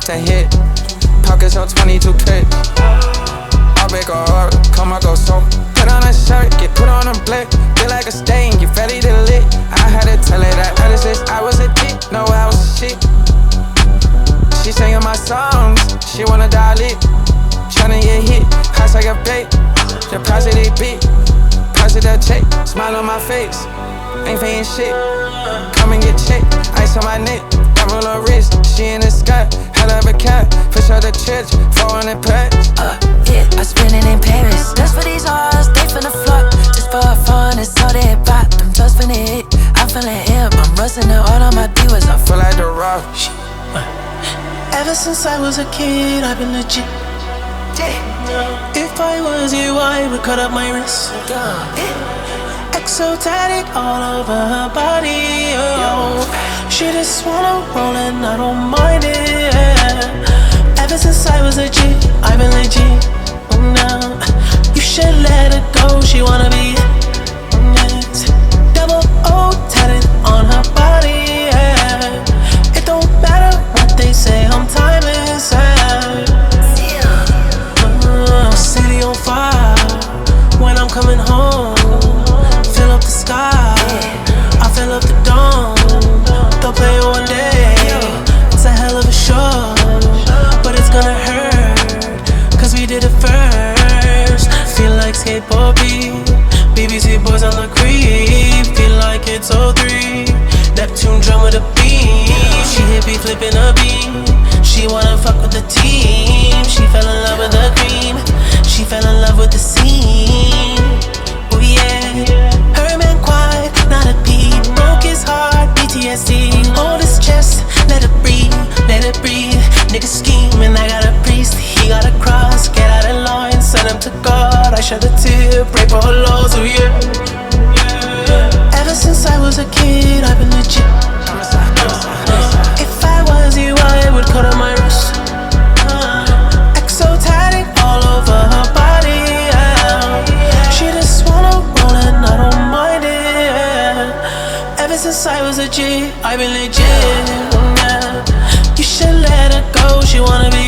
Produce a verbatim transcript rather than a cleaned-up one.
off the hit. Pockets on twenty-two K. I'll make a order, come I go so. Put on a shirt, get put on a blick. Feel like a stain, get ready to lit. I had to tell her that ever since I was a kid, no I was a shit. She singing my songs, she wanna die lit. Tryna get hit, hot like a bait. Deposit a beat, positive check. Smile on my face, ain't paying shit. Come and get checked, ice on my neck. Double her wrist, she in the sky. Hell of a cat, push out the church, four hundred packs. Uh, yeah, I spend it in Paris. That's for these hoes, they finna flock. Just for fun, it's all they bought. Them just finna hit, I'm feeling hip. I'm rusting the all on my divas. I Feel like the rock. Ever since I was a kid, I've been legit. If I was you, I would cut up my wrist. Exotic all over her body, oh. She just wanna roll and I don't mind it. Ever since I was a G, I've been legit. Oh, no, you should let her go. She wanna be yes. Double O tatted on her body, yeah. It don't matter what they say, I'm timeless. Uh, city on fire when I'm coming home. Fill up the sky, I fill up the dome. They'll play it one day, it's a hell of a show. But it's gonna hurt, cause we did it first. Feel like skateboard beat, B B C boys on the creep. Feel like it's oh three, Neptune drum with a beam. She hit me flipping a beam. She wanna fuck with the team. She fell in love with the cream. She fell in love with the scene. Oh yeah, her man quiet, not a peep. Broke his heart, P T S D. Hold his chest, let it breathe, let it breathe. Nigga scheming, I got a priest. He got a cross, get out of line, send him to God. I shed a tear, pray for her loss, oh yeah. Ever since I was a kid, I've been legit. If I was you, I would cut on my wrist. Exotic all over her body, yeah. She just wanna roll and I don't mind it. Ever since I was a G, I've been legit, yeah. You should let her go, she wanna be